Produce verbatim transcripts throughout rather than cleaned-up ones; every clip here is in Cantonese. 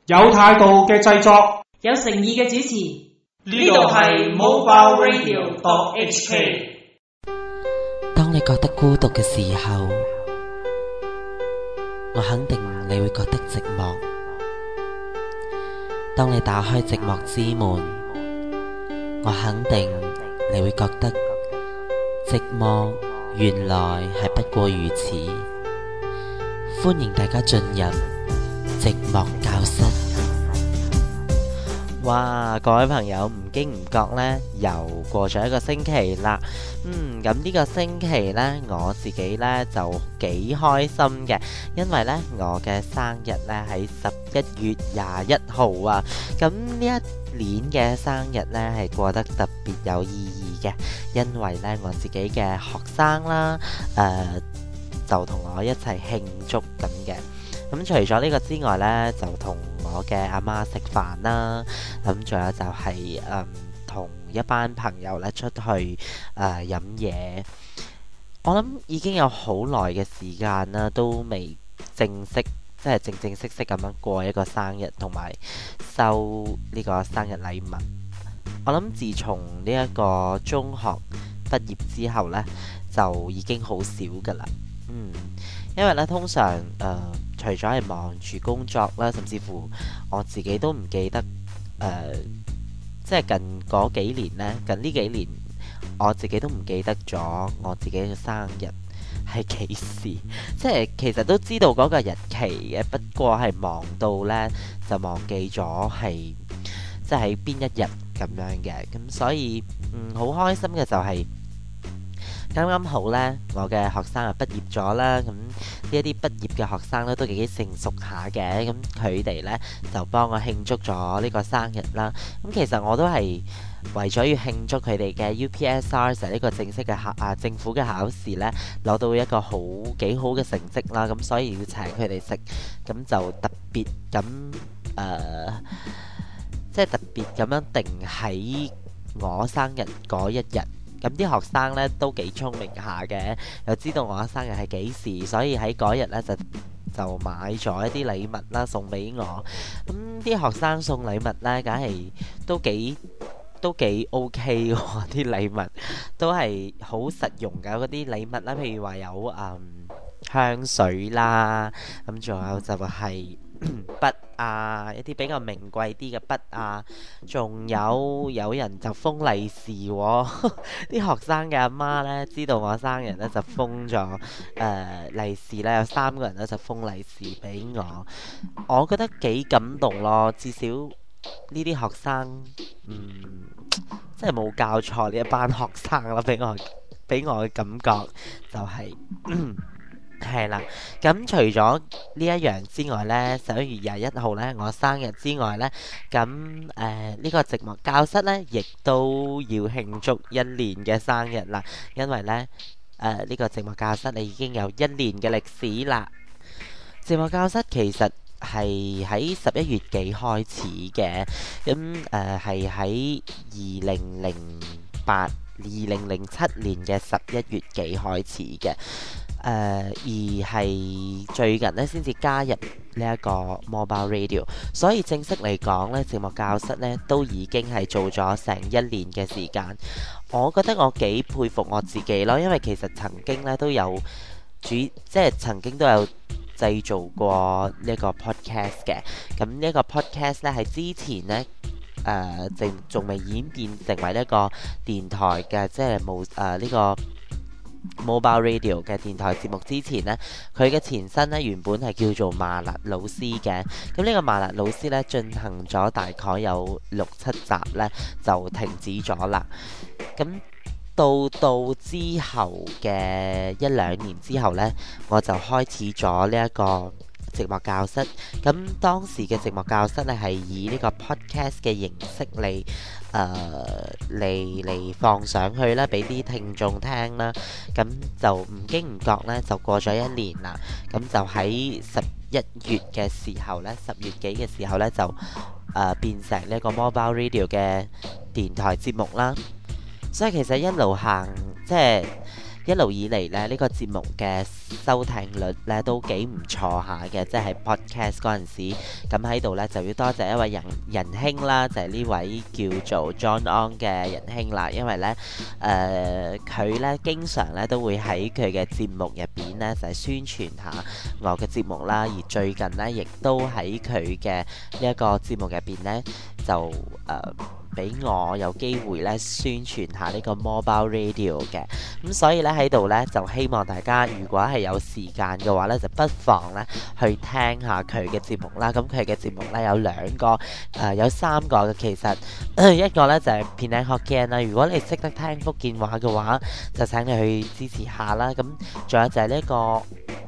有態度嘅製作， 有誠意嘅主持。 呢度係 Mobile Radio dot H K。 當你覺得孤獨嘅時候，我肯定你會覺得寂寞。當你打開寂寞之門，我肯定你會覺得寂寞原來係不過如此。歡迎大家進入寂寞教室。哇，各位朋友，唔經唔覺呢，又過咗一個星期啦。嗯，咁呢個星期呢，我自己呢就幾開心嘅，因為呢，我嘅生日呢喺十一月廿一號啊。咁呢一年嘅生日呢係過得特別有意義嘅，因為呢，我自己嘅學生啦，誒、呃、就同我一齊慶祝咁嘅。咁除咗呢個之外呢，就同我嘅阿媽食飯啦。咁仲有就係誒同一班朋友咧出去誒飲嘢。我諗已經有好耐嘅時間啦，都未正式即係正正式式咁樣過一個生日，同埋收呢個生日禮物。我諗自從呢一個中學畢業之後呢，就已經好少噶啦。嗯，因為咧通常誒、呃、除咗係忙住工作啦，甚至乎我自己都唔記得誒、呃，即係近嗰幾年呢，近呢幾年我自己都唔記得咗我自己嘅生日係幾時，即係其實都知道嗰個日期嘅，不過係忙到呢，就忘記咗係即係喺邊一日咁樣嘅，咁所以嗯好開心嘅就係、是。啱啱好呢，我嘅學生啊畢業咗啦，咁呢一啲畢業嘅學生咧都幾成熟下嘅，咁佢哋呢就幫我慶祝咗呢個生日啦。咁其實我都係為咗要慶祝佢哋嘅 U P S R 就係呢個正式嘅考啊政府嘅考試呢，攞到一個好幾好嘅成績啦，咁所以要請佢哋食，咁就特別咁誒，即係特別咁樣定喺我生日嗰一日。咁啲學生咧都幾聰明下嘅，又知道我生日係幾時，所以喺嗰日咧就就買咗一啲禮物啦送俾我。咁啲學生送禮物咧，梗係都幾都幾 OK 喎，啲禮物都係好實用㗎。嗰啲禮物啦，譬如話有嗯香水啦，咁仲有就係筆啊，一啲比較名貴啲嘅筆啊，仲有有人就封利是喎，啲學生嘅阿媽呢，知道我生日呢，就封咗誒利是呢，有三個人呢，就封利是俾我，我覺得幾感動咯，至少呢啲學生嗯真係冇教錯呢一班學生啦，俾我俾我嘅感覺就係、是。係啦，咁除咗呢一樣之外呢，十一月廿一號呢，我生日之外呢，咁誒呢個寂寞教室呢，亦都要慶祝一年嘅生日啦，因為呢，誒、呃、呢、呢個寂寞教室你已經有一年嘅歷史啦。寂寞教室其實係喺十一月幾開始嘅，咁誒係喺二零零八、二零零七年嘅十一月幾開始嘅。誒、呃、而係最近咧先至加入呢一個 Mobile Radio，所以正式嚟講呢，寂寞教室呢都已經係做咗成一年嘅時間。我覺得我幾佩服我自己咯，因為其實曾經呢都有主，即係曾經都有製造過呢一個 podcast 嘅。咁呢一個 podcast 呢，喺之前呢，誒仲仲未演變成為一個電台嘅，即係冇誒呢個Mobile Radio 嘅電台節目之前呢，佢嘅前身呢原本係叫做麻辣老師嘅。咁呢個麻辣老師呢進行咗大概有六七集呢，就停止咗啦。咁到到之後嘅一兩年之後呢，我就開始咗呢一個寂寞教室。咁當時嘅寂寞教室呢係以呢個 podcast 嘅形式嚟誒嚟嚟放上去啦，俾啲聽眾聽啦。咁就唔經唔覺呢，就過咗一年啦。咁就喺十一月嘅時候呢，十月幾嘅時候呢，就誒、呃、變成呢個 Mobile Radio 嘅電台節目啦。所以其實一路行，即係一路以嚟咧，呢、呢個節目嘅收聽率咧都幾唔錯下嘅，即係 podcast 嗰陣時。咁喺度咧就要多謝一位仁仁兄啦，就係、係、呢位叫做 John On 嘅仁兄啦。因為咧誒佢咧經常咧都會喺佢嘅節目入邊咧就係、係、宣傳下我嘅節目啦。而最近咧亦都喺佢嘅呢一個節目入邊咧就誒。呃俾我有機會咧宣傳下呢個 Mobile Radio 嘅，咁所以咧喺度咧就希望大家如果係有時間嘅話咧，就不妨咧去聽下佢嘅節目啦。咁佢嘅節目咧有兩個，誒、呃、有三個嘅其實，一個咧就係 Penang Hokkien 啦。如果你識得聽福建話嘅話，就請你去支持下啦。咁仲有就係呢個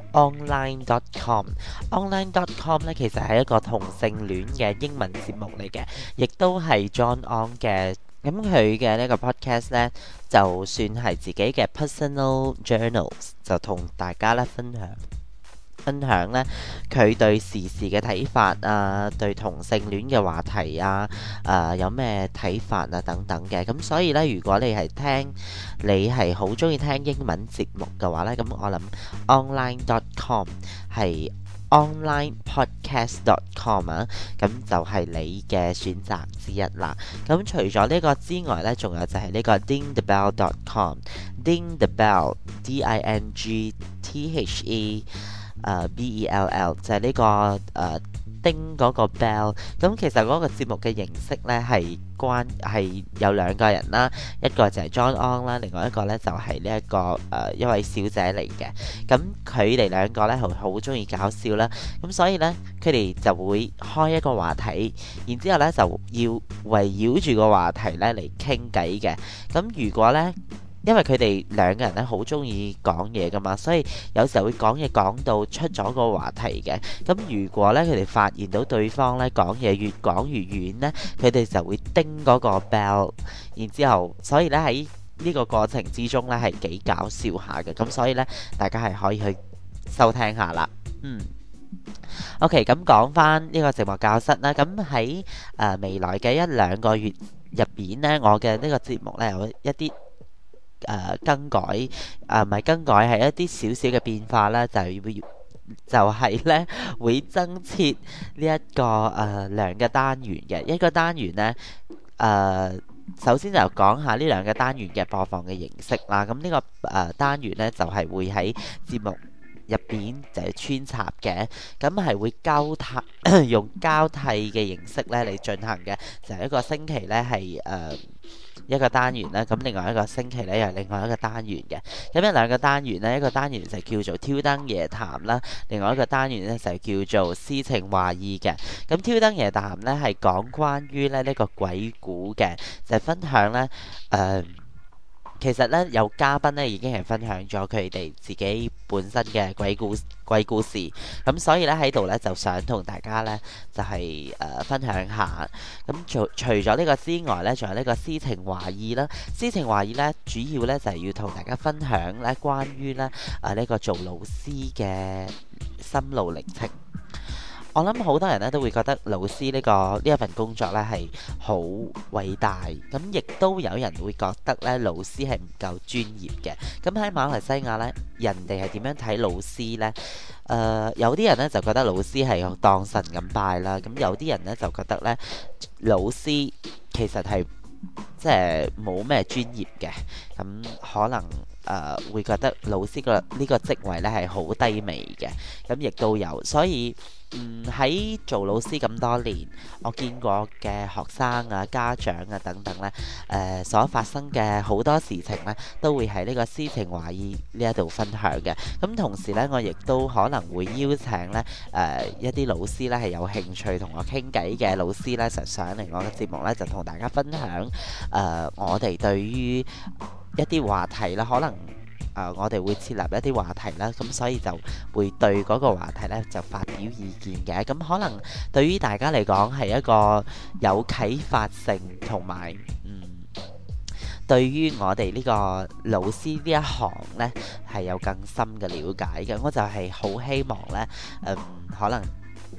online dot com，online dot com 咧其實係一個同性戀嘅英文節目嚟嘅，亦都係 John On 嘅。咁佢嘅呢個 podcast 咧，就算係自己嘅 personal journals，就同大家咧分享。分享咧佢對時事嘅睇法啊，對同性戀嘅話題啊，誒、呃、有咩睇法啊等等嘅。咁所以咧，如果你係聽你係好中意聽英文節目嘅話咧，咁我諗 online dot com 係 online podcast dot com 啊，咁就係你嘅選擇之一啦。咁除咗呢個之外咧，仲有就係呢個 ding the bell dot com，ding the bell d i n g t h e。誒、uh, B E L L 就係呢、這個誒、uh, 叮嗰個 bell。咁其實嗰個節目嘅形式呢係關係有兩個人啦，一個就係 John On 啦，另外一個呢就係呢一個誒、uh, 一位小姐嚟嘅。咁佢哋兩個呢好好中意搞笑啦，咁所以呢，佢哋就會開一個話題，然之後呢就要圍繞住個話題呢嚟傾偈嘅。咁如果呢，因為佢哋兩個人咧好中意講嘢噶嘛，所以有時候會講嘢講到出咗個話題嘅。咁如果咧佢哋發現到對方咧講嘢越講越遠咧，佢哋就會叮嗰個 bell。然之後，所以咧喺呢個過程之中咧係幾搞笑下嘅。咁所以咧大家係可以去收聽下啦。嗯。OK， 咁講翻呢個寂寞教室啦。咁喺誒未來嘅一兩個月入邊呢，我嘅呢個節目咧有一啲。誒、呃、更改，誒唔係更改，係一啲少少嘅變化啦，就係會就係咧會增設呢一個誒兩個單元嘅一個單元呢。誒、呃、首先就講下呢兩個單元嘅播放嘅形式啦。咁呢、這個誒、呃、單元呢，就係、是、會喺節目入邊就係穿插嘅，咁係會交替用交替嘅形式咧嚟進行嘅，就係、是、一個星期咧係誒一個單元啦，咁另外一個星期咧又係另外一個單元嘅。咁一兩個單元呢，一個單元就叫做挑燈夜談啦，另外一個單元咧就叫做詩情畫意嘅。咁挑燈夜談咧係講關於咧呢個鬼故嘅，就係、是、分享咧誒。呃其實咧有嘉賓咧已經係分享咗佢哋自己本身嘅鬼故鬼故事，咁所以咧喺度咧就想同大家咧就係、是、誒、呃、分享下。咁除除咗呢個之外咧，仲有呢個詩情畫意啦。詩情畫意咧主要咧就係、是、要同大家分享咧關於咧誒呢個做老師嘅心路歷程。我諗好多人咧都會覺得老師呢、這個呢一份工作咧係好偉大，咁亦都有人會覺得咧老師係唔夠專業嘅。咁喺馬來西亞咧，人哋係點樣睇老師呢？誒、呃，有啲人咧就覺得老師係當神咁拜啦，咁有啲人咧就覺得咧老師其實係即係冇咩專業嘅，咁可能誒、呃、會覺得老師個呢個職位咧係好低微嘅，咁亦都有，所以。嗯，喺做老師咁多年，我見過嘅學生啊、家長啊等等呢，誒、呃、所發生嘅好多事情呢，都會喺呢個詩情畫意呢一度分享嘅。咁同時呢，我亦都可能會邀請呢誒、呃、一啲老師呢係有興趣同我傾偈嘅老師呢，就上嚟我嘅節目呢，就同大家分享誒、呃、我哋對於一啲話題啦，可能。誒、呃，我哋會設立一啲話題啦，咁所以就會對嗰個話題呢就發表意見嘅。咁可能對於大家嚟講係一個有啟發性，同埋嗯，對於我哋呢個老師呢一行呢係有更深嘅了解嘅。我就係好希望呢，嗯，可能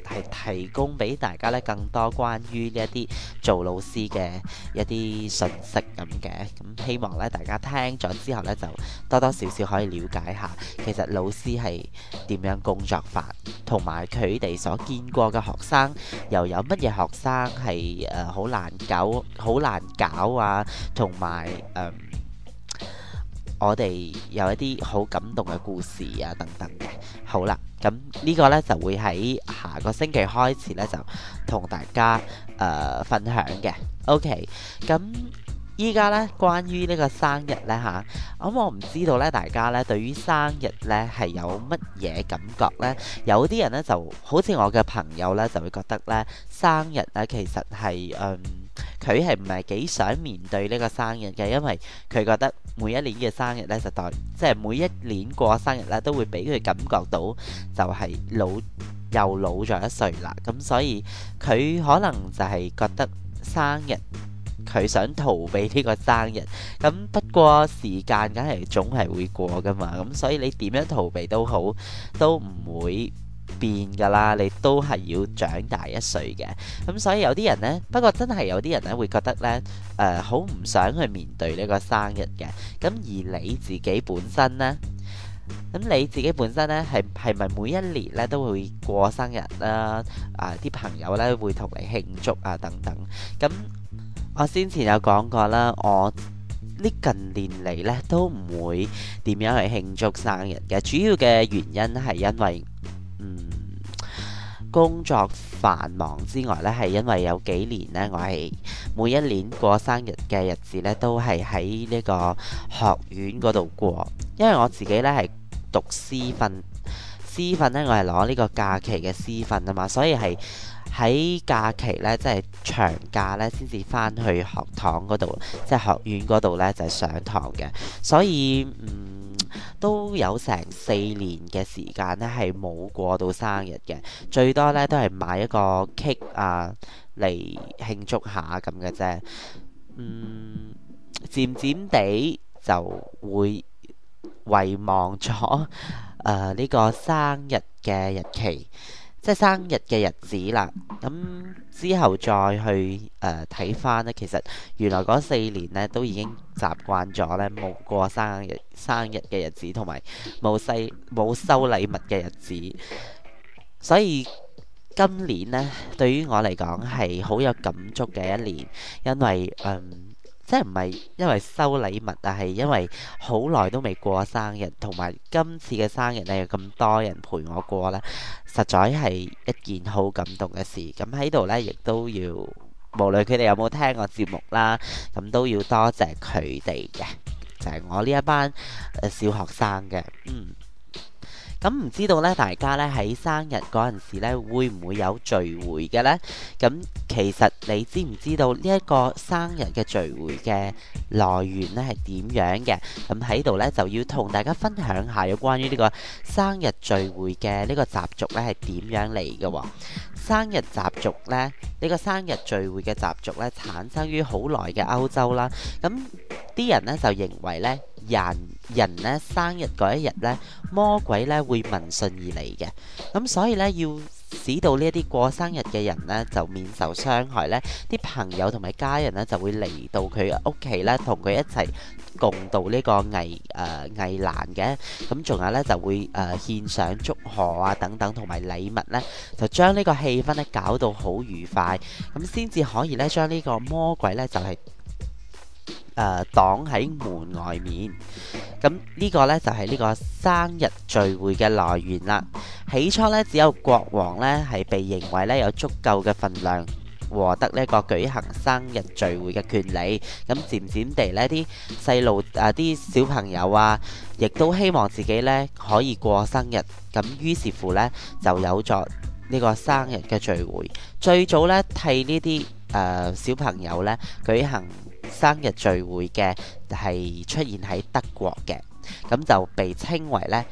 係提供俾大家咧更多關於呢一啲做老師嘅一啲信息咁嘅。咁希望咧大家聽咗之後咧就多多少少可以了解下，其實老師係點樣工作法，同埋佢哋所見過嘅學生又有乜嘢學生係誒好難搞好難搞啊，同埋誒我哋有一啲好感動嘅故事啊等等嘅。好啦，咁呢個呢就會喺下個星期開始呢，就同大家誒、呃、分享嘅。OK，咁依家呢，關於呢個生日呢，吓，咁我唔知道呢，大家呢對於生日呢係有乜嘢感覺呢？有啲人呢就好似我嘅朋友呢，就會覺得呢生日呢其實係嗯。佢係唔係幾想面對呢個生日嘅？因為佢覺得每一年嘅生日呢，實在即係每一年過生日呢，都會俾佢感覺到就係老又老咗一歲啦。咁所以佢可能就係覺得生日佢想逃避呢個生日。咁不過時間梗係總係會過噶嘛。咁所以你點樣逃避都好，都唔會變噶啦，你都係要長大一歲嘅。咁所以有啲人呢，不過真係有啲人呢會覺得呢，誒好唔想去面對呢個生日嘅。咁而你自己本身呢，咁你自己本身呢，係係咪每一年呢都會過生日啦？啊，啲朋友呢會同你慶祝啊等等。咁我先前有講過啦，我呢近年嚟呢都唔會點樣去慶祝生日嘅。主要嘅原因係因為嗯，工作繁忙之外呢，係因為有幾年呢，我係每一年過生日嘅日子呢，都係喺呢個學院嗰度過。因為我自己呢係讀師訓，師訓呢，我係攞呢個假期嘅師訓啊嘛，所以係喺假期呢，即係長假呢，先至返去學堂嗰度，即係學院嗰度呢，就係上堂嘅。所以嗯。都有成四年嘅時間呢，係冇過到生日嘅，最多呢都係買一個 cake 啊嚟慶祝下咁嘅啫。嗯，漸漸地就會遺忘咗誒呢個生日嘅日期，即係生日嘅日子啦。咁之後再去誒睇翻呢，其實原來嗰四年呢都已經習慣咗呢冇過生日生日嘅日子，同埋冇收冇收禮物嘅日子。所以今年呢，對於我嚟講係好有感觸嘅一年，因為嗯。即係唔係因為收禮物啊，係因為好耐都未過生日，同埋今次嘅生日呢，有咁多人陪我過呢，實在係一件好感動嘅事。咁喺度呢，亦都要無論佢哋有冇聽我節目啦，咁都要多謝佢哋嘅，就係我呢一班小學生嘅。嗯。咁唔知道咧，大家咧喺生日嗰陣時咧，會唔會有聚會嘅呢？咁其實你知唔知道呢一個生日嘅聚會嘅來源咧係點樣嘅？咁喺度咧就要同大家分享下有關於呢個生日聚會嘅呢個習俗咧係點樣嚟嘅喎。生日習俗咧，呢、呢個生日聚會嘅習俗咧，產生於好耐嘅歐洲啦。咁啲人咧就認為咧，人人咧生日嗰一日咧，魔鬼咧會聞訊而嚟嘅。咁所以咧，要使到呢一啲過生日嘅人咧就免受傷害咧，啲朋友同埋家人咧就會嚟到佢屋企咧，同佢一齊共度呢個危誒、呃、危難嘅。咁仲有咧就會誒、呃、獻上祝賀啊等等，同埋禮物咧，就將呢個氣氛咧搞到好愉快，咁先至可以咧將呢個魔鬼咧就係、是。誒擋喺門外面，咁呢個呢，就係呢個生日聚會嘅來源啦。起初呢，只有國王呢係被認為呢有足夠嘅份量，獲得呢個舉行生日聚會嘅權利。咁漸漸地呢，啲細路啊，啲小朋友啊，亦都希望自己呢可以過生日。咁於是乎呢，就有咗呢個生日嘅聚會。最早呢，替呢啲誒小朋友呢舉行生日聚會嘅係出現喺德國嘅，咁就被稱為咧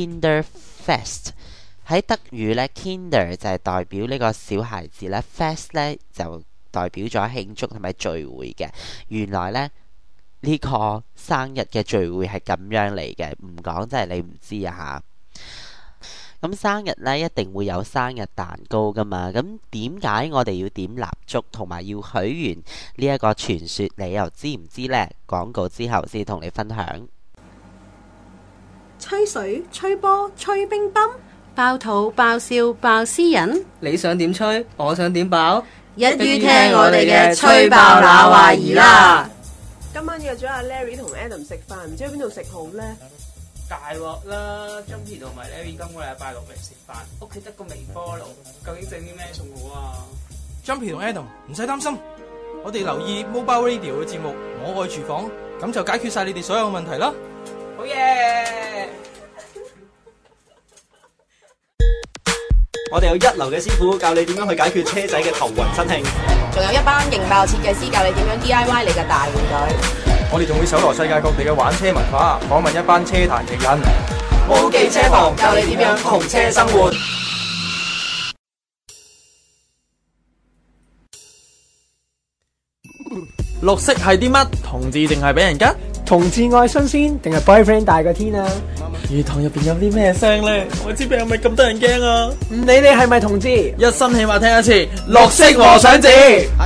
Kinderfest。喺德語咧 Kinder 就係代表呢個小孩子咧 ，Fest 咧就代表咗慶祝同埋聚會嘅。原來咧呢、呢個生日嘅聚會係咁樣嚟嘅，唔講真係你唔知啊嚇。 咁生日呢一定會有生日蛋糕噶嘛，咁點解我哋要點蠟燭同埋要許願呢一個傳說，你又知唔知呢？廣告之後先同你分享。 吹水、吹波、吹乒乓，爆肚、爆笑、爆私隱。 你想點吹？我想點爆？ 一於聽我哋嘅吹爆那話兒啦！ 今晚約咗阿 Larry 同 Adam 食飯，唔知去邊度食好呢？ 大鑊啦 ！Jumpy 同埋 Larry 今個禮拜六嚟食飯，屋企得個微波爐，究竟整啲咩餸好啊 ？Jumpy 同 Adam 唔使擔心，我哋留意 Mobile Radio 嘅節目《我愛廚房》，咁就解決晒你哋所有問題啦！ 好嘢！ 我哋有一流嘅師傅教你點樣去解決車仔嘅頭暈身慶， 仲有一班勁爆設計師教你點樣 D I Y 你嘅大玩具。 我哋仲會搜羅世界各地嘅玩車文化，訪問一班車壇嘅人。 奧記車房教你點樣同車生活。 綠色係啲乜？同志淨係俾人吉？ 同志愛新鮮定係 boyfriend 大過天啊？ 魚塘入邊有啲咩聲呢？我支筆係咪咁得人驚啊？ 唔理你係咪同志， 一生起碼聽一次綠色和尚字。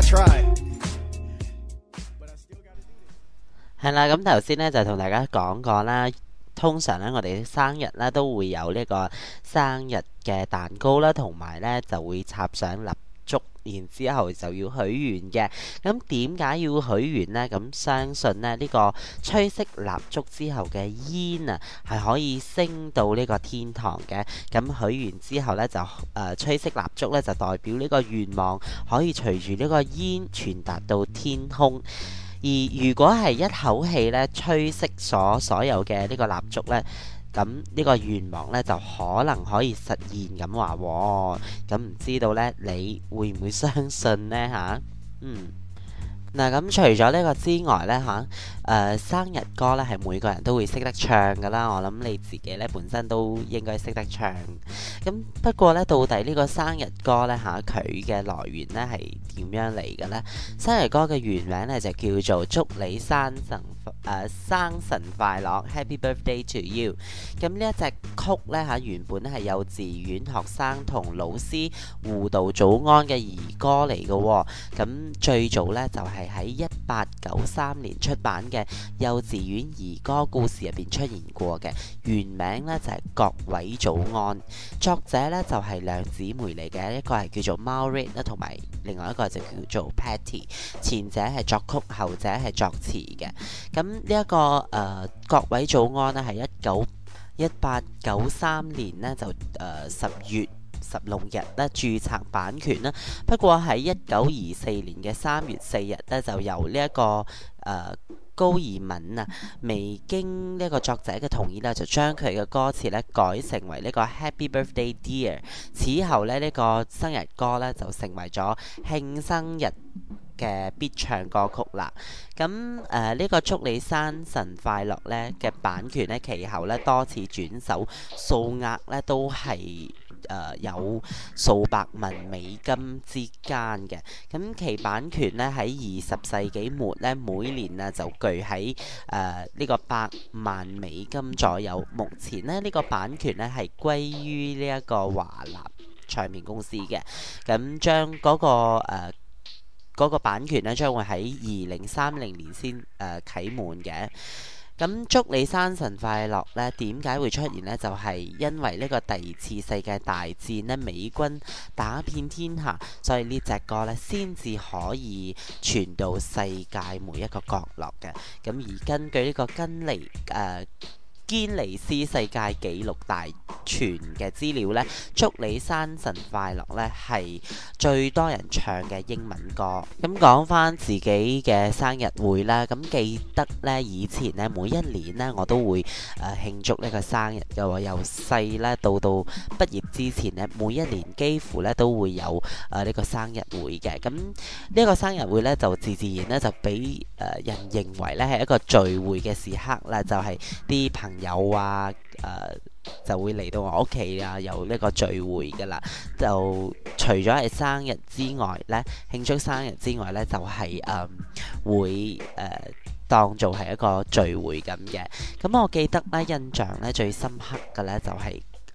係啦，咁頭先呢就同大家講過啦，通常呢，我哋生日呢都會有呢個生日嘅蛋糕啦，同埋呢就會插上蠟燭，然之後就要許願嘅。咁點解要許願呢？咁相信呢，呢個吹熄蠟燭之後嘅煙啊，係可以升到呢個天堂嘅。咁許願之後呢，就誒、呃、吹熄蠟燭呢，就代表呢個願望可以隨住呢個煙傳達到天空。而如果係一口氣咧吹熄所所有嘅呢個蠟燭呢，咁呢個願望呢就可能可以實現咁話喎。咁唔知道呢，你會唔會相信呢？吓？嗯。嗱，咁除咗呢個之外呢，嚇、呃，誒生日歌呢係每個人都會識得唱噶啦。我諗你自己呢本身都應該識得唱。咁不過呢，到底呢個生日歌呢，嚇，佢嘅來源呢係點樣嚟嘅呢？生日歌嘅原名呢就叫做祝你生辰誒、呃、生辰快樂 Happy Birthday to You。咁呢一隻曲呢，嚇，原本係幼稚園學生同老師互道早安嘅兒歌嚟嘅喎。咁最早呢，就係、是。係喺一八九三年出版嘅幼稚園兒歌故事入邊出現過嘅，原名呢就係、是、各位早安，作者呢就係、是、兩姊妹嚟嘅，一個係叫做 Maureen 啦，同埋另外一個就叫做 Patty， 前者係作曲，後者係作詞嘅。咁呢一個誒、呃、各位早安呢係一九一八九三年呢就誒十、呃、月十六日咧註冊版權啦，不過喺一九二四年嘅三月四日咧，就由呢、這、一個誒、呃、高爾敏啊，未經呢一個作者嘅同意咧，就將佢嘅歌詞咧改成為呢個 Happy Birthday Dear。此後咧，呢、這個生日歌咧就成為咗慶生日嘅必唱歌曲啦。咁誒呢個祝你生辰快樂咧嘅版權咧，其後咧多次轉手，數額咧都係。誒、呃、有數百萬美金之間嘅，咁其版權咧喺二十世紀末咧，每年啊就具喺誒呢個百萬美金左右。目前咧呢、這個版權咧係歸於呢一個華納唱片公司嘅，咁將嗰、那個誒嗰、呃那個版權咧將會喺二零三零年先誒、呃、啟滿嘅。咁祝你生辰快樂呢，點解會出現呢？就係、是、因為呢個第二次世界大戰呢，美軍打遍天下，所以呢隻歌呢先至可以傳到世界每一個角落嘅。咁而根據呢個根尼誒。呃堅尼斯世界紀錄大全嘅資料呢，祝你生辰快樂呢係最多人唱嘅英文歌。咁講翻自己嘅生日會啦，咁記得呢以前呢每一年呢我都會誒、呃、慶祝呢個生日嘅喎，由細呢到到畢業之前呢，每一年幾乎呢都會有誒呢、呃這個生日會嘅。咁呢個生日會呢，就自自然呢就俾誒、呃、人認為呢係一個聚會嘅時刻啦，就係、是、啲朋友有啊，誒、呃、就會嚟到我屋企啊，有呢個聚會噶啦。就除咗係生日之外呢，慶祝生日之外呢，就係、是、誒、呃、會誒、呃、當做係一個聚會咁嘅。咁我記得呢，印象呢最深刻嘅呢，就係、是。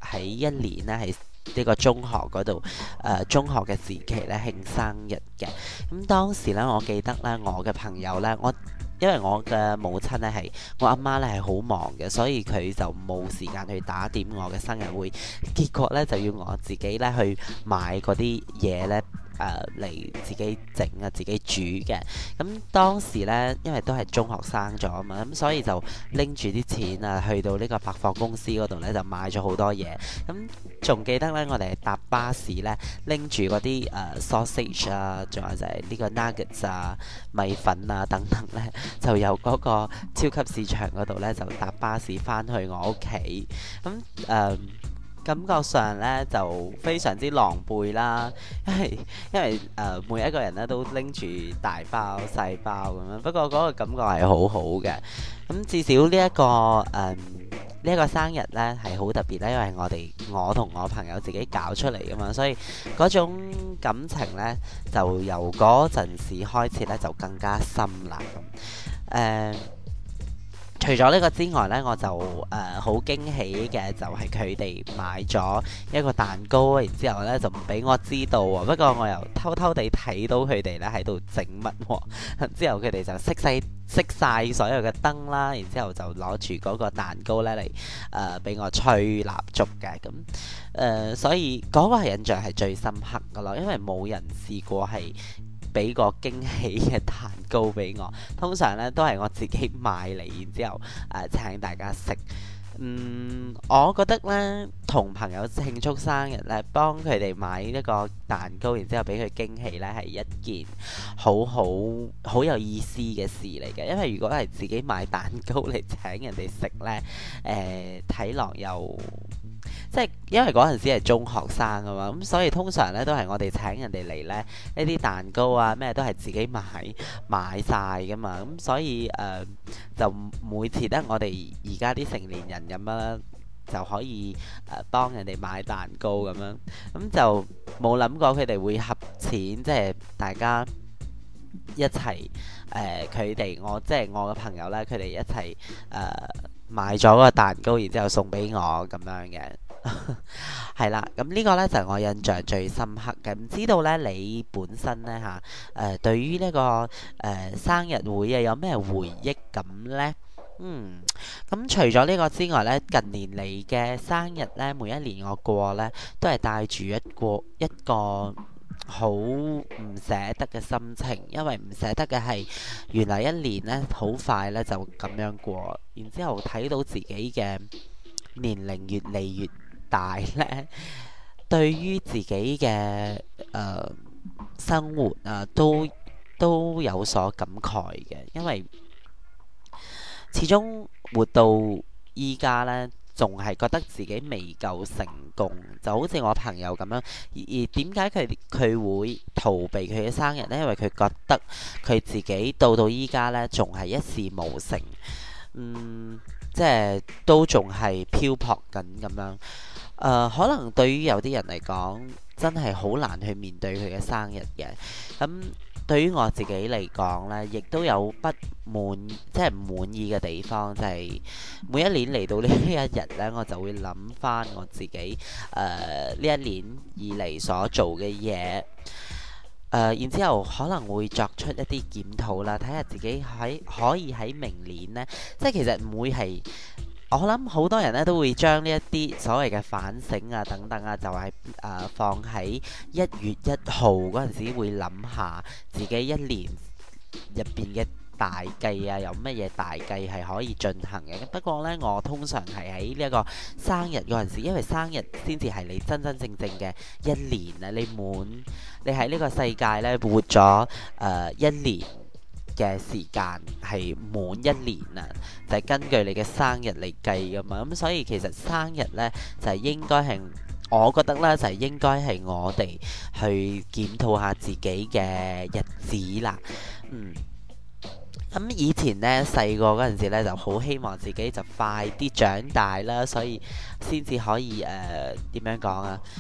喺一年呢，係呢個中學嗰度誒中學嘅時期呢慶生日嘅。咁當時呢，我記得呢，我嘅朋友呢，我因為我嘅母親呢係我阿媽呢係好忙嘅，所以佢就冇時間去打點我嘅生日會，結果呢，就要我自己呢去買嗰啲嘢呢。誒嚟、呃、自己整啊，自己煮嘅。咁當時呢，因為都係中學生咗啊嘛，咁所以就拎住啲錢啊，去到呢個百貨公司嗰度呢，就買咗好多嘢。咁仲記得呢，我哋係搭巴士呢，拎住嗰啲誒 sausage 啊，仲有就係呢個 nuggets 啊、米粉啊等等呢，就由嗰個超級市場嗰度呢，就搭巴士翻去我屋企。咁誒。呃感覺上咧就非常之狼狽啦，因為因為誒、呃、每一個人咧都拎住大包細包咁樣，不過嗰個感覺係好好嘅。咁至少呢、這、一個誒呢一個生日咧係好特別咧，因為我哋我同我朋友自己搞出嚟㗎嘛，所以嗰種感情咧就由嗰陣時開始咧就更加深啦咁誒。呃除咗呢個之外呢，我就誒好驚喜嘅就係佢哋買咗一個蛋糕，然之後呢就唔俾我知道喎。不過我又偷偷地睇到佢哋呢喺度整乜喎。之後佢哋就熄晒熄晒所有嘅燈啦，然之後就攞住嗰個蛋糕呢嚟誒俾我吹蠟燭嘅。咁誒、呃，所以嗰個係印象係最深刻噶咯，因為冇人試過係俾個驚喜嘅蛋糕俾我，通常咧都係我自己買嚟，然之後誒、呃、請大家食。嗯，我覺得咧同朋友慶祝生日咧，幫佢哋買一個蛋糕，然之後俾佢驚喜咧，係一件好好好有意思嘅事嚟嘅。因為如果係自己買蛋糕嚟請人哋食咧，誒睇落又〜即係因為嗰陣時係中學生啊嘛，咁所以通常咧都係我哋請人哋嚟咧，呢啲蛋糕啊咩都係自己買買曬噶嘛，咁所以誒、呃、就每次咧我哋而家啲成年人咁樣就可以誒幫人哋買蛋糕咁樣，咁就冇諗過佢哋會合錢，即係大家一齊誒佢哋我即係我嘅朋友咧，佢哋一齊誒、呃、買咗個蛋糕，然之後送俾我咁樣嘅。係啦，咁呢個呢就係我印象最深刻嘅。唔知道呢你本身呢，吓，誒、呃，對於呢、這個誒、呃、生日會啊有咩回憶咁呢？嗯，咁除咗呢個之外呢，近年嚟嘅生日呢，每一年我過呢都係帶住一個一個好唔捨得嘅心情，因為唔捨得嘅係原來一年呢好快呢就咁樣過，然之後睇到自己嘅年齡越嚟越大咧，對於自己嘅誒、呃、生活啊，都都有所感慨嘅，因為始終活到依家呢，仲係覺得自己未夠成功，就好似我朋友咁樣。而而點解佢佢會逃避佢嘅生日呢？因為佢覺得佢自己到到依家呢，仲係一事無成，嗯，即係都仲係漂泊緊咁樣。誒、呃，可能對於有啲人嚟講，真係好難去面對佢嘅生日嘅。咁、嗯、對於我自己嚟講呢，亦都有不滿，即係唔滿意嘅地方，就係、是、每一年嚟到呢一日呢，我就會諗翻我自己誒呢、呃、一年以嚟所做嘅嘢。誒、呃，然之後可能會作出一啲檢討啦，睇下自己喺可以喺明年呢，即係其實唔會係。我諗好多人咧都會將呢一啲所謂嘅反省啊等等啊，就係、是、誒、呃、放喺一月一號嗰陣時會諗下自己一年入邊嘅大計啊，有乜嘢大計係可以進行嘅。不過呢，我通常係喺呢一個生日嗰陣時，因為生日先至係你真真正正嘅一年啊，你滿你喺呢個世界呢活咗誒、呃、一年嘅時間係滿一年啊，就係、是、根據你嘅生日嚟計噶嘛，咁所以其實生日呢，就係、是、應該係，我覺得呢，就係、是、應該係我哋去檢討下自己嘅日子啦。嗯，咁以前呢，細個嗰陣時呢，就好希望自己就快啲長大啦，所以先至可以誒點、呃、樣講啊？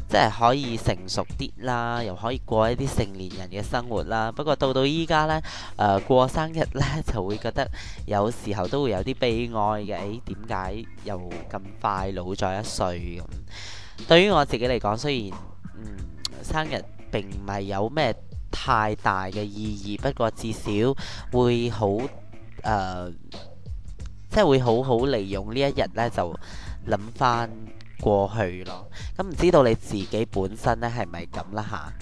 即係可以成熟啲啦，又可以過一啲成年人嘅生活啦。不過到到依家呢，誒、呃、過生日呢就會覺得有時候都會有啲悲哀嘅。誒點解又咁快老咗一歲咁？對於我自己嚟講，雖然嗯生日並唔係有咩太大嘅意義，不過至少會好誒、呃，即係會好好利用呢一日呢，就諗翻過去咯。咁唔知道你自己本身呢係咪咁啦吓？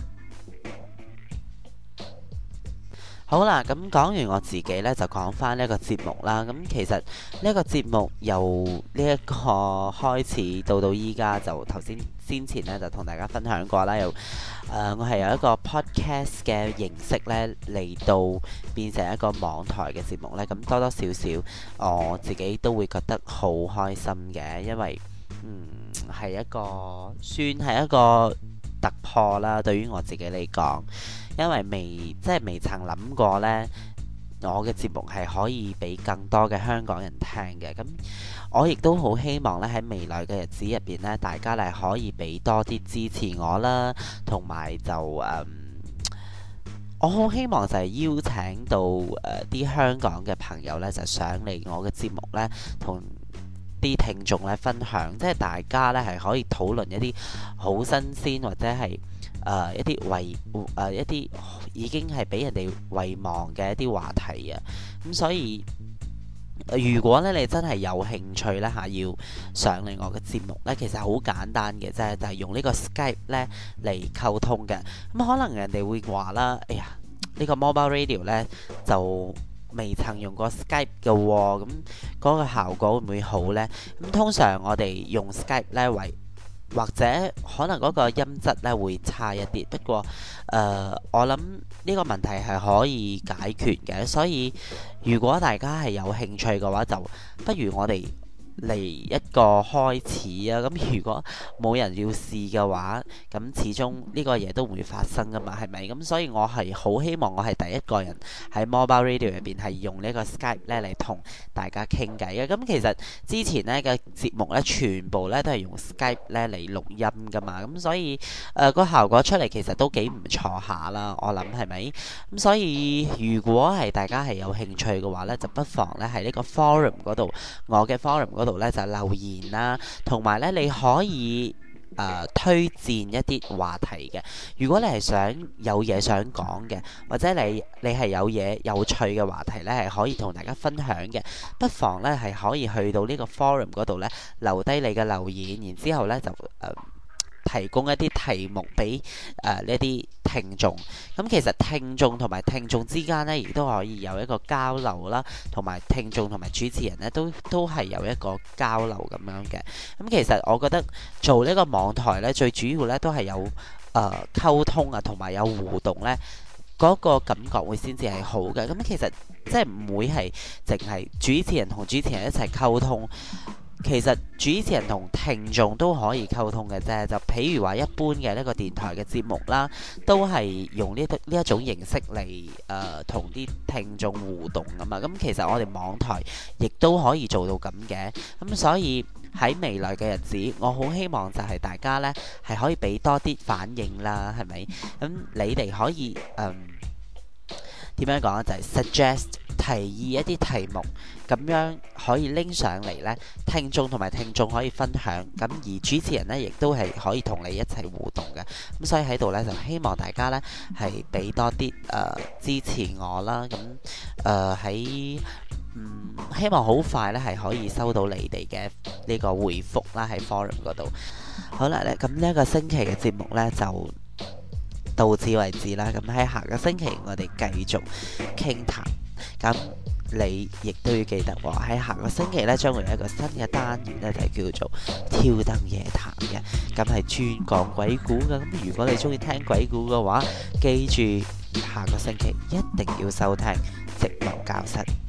好啦，咁講完我自己呢，就講翻呢一個節目啦。咁其實呢一個節目由呢一個開始到到依家，就頭先先前呢，就同大家分享過啦。又誒、呃，我係有一個 podcast 嘅形式呢，嚟到變成一個網台嘅節目呢。咁多多少少我自己都會覺得好開心嘅，因為嗯係一個算係一個突破啦，對於我自己嚟講。因為未即係未曾諗過呢，我嘅節目係可以俾更多嘅香港人聽嘅。咁我亦都好希望咧，喺未來嘅日子入邊呢，大家咧可以俾多啲支持我啦，同埋就誒、嗯，我好希望就係邀請到誒啲、呃、香港嘅朋友呢，就上嚟我嘅節目呢，同啲聽眾咧分享，即係大家呢係可以討論一啲好新鮮或者係。誒、呃、一啲遺誒一啲已經係俾人哋遺忘嘅一啲話題啊，咁所以、呃、如果咧你真係有興趣咧嚇要上嚟我嘅節目咧，其實好簡單嘅啫，就係、是、用呢個 Skype 咧嚟溝通嘅。咁可能人哋會話啦，哎呀呢、呢個 Mobile Radio 咧就未曾用過 Skype 嘅喎，咁嗰個效果會唔會好呢？咁通常我哋用 Skype 咧為或者可能嗰個音質咧會差一啲，不過誒、呃，我諗呢個問題係可以解決嘅，所以如果大家係有興趣嘅話，就不如我哋嚟一個開始啊！咁如果冇人要試嘅話，咁始終呢個嘢都唔會發生噶嘛，係咪？咁所以我係好希望我係第一個人喺 Mobile Radio 入邊係用呢個 Skype 咧嚟同大家傾偈嘅。咁其實之前呢嘅節目咧，全部咧都係用 Skype 咧嚟錄音噶嘛，咁所以誒、呃個效果出嚟其實都幾唔錯下啦，我諗係咪？咁所以如果係大家係有興趣嘅話咧，就不妨咧喺呢個 forum 嗰度，我嘅 forum 嗰度。度咧就留言啦，同埋咧你可以誒、呃、推薦一啲話題嘅。如果你係想有嘢想講嘅，或者你你係有嘢有趣嘅話題咧，係可以同大家分享嘅，不妨咧係可以去到呢個 forum 嗰度咧留低你嘅留言，然之後咧就誒、呃、提供一啲題目俾誒呢啲聽眾。咁其實聽眾同埋聽眾之間呢，亦都可以有一個交流啦，同埋聽眾同埋主持人呢，都都係有一個交流咁樣嘅。咁其實我覺得做呢個網台呢，最主要呢都係有誒、呃、溝通啊，同埋有互動呢，嗰、那個感覺會先至係好嘅。咁其實即係唔會係淨係主持人同主持人一齊溝通。其實主持人同聽眾都可以溝通嘅啫，就譬如話一般嘅呢個電台嘅節目啦，都係用呢呢一種形式嚟誒同啲聽眾互動㗎嘛。咁其實我哋網台亦都可以做到咁嘅。咁所以喺未來嘅日子，我好希望就係大家呢係可以俾多啲反應啦，係咪？咁你哋可以誒點樣講就係 suggest 提議一啲題目，咁樣可以拎上嚟呢，聽眾同埋聽眾可以分享，咁而主持人呢，亦都係可以同你一齊互動嘅。咁所以喺度呢，就希望大家呢係俾多啲誒、呃、支持我啦。咁誒喺嗯希望好快呢係可以收到你哋嘅呢個回覆啦，喺 forum 嗰度。好啦，咁呢一個星期嘅節目呢，就到此為止啦。咁喺下個星期我哋繼續傾談。咁你亦都要記得喎，喺下個星期咧將會有一個新嘅單元咧，就係叫做挑燈夜談嘅。咁係專講鬼故嘅。咁如果你中意聽鬼故嘅話，記住下個星期一定要收聽寂寞教室。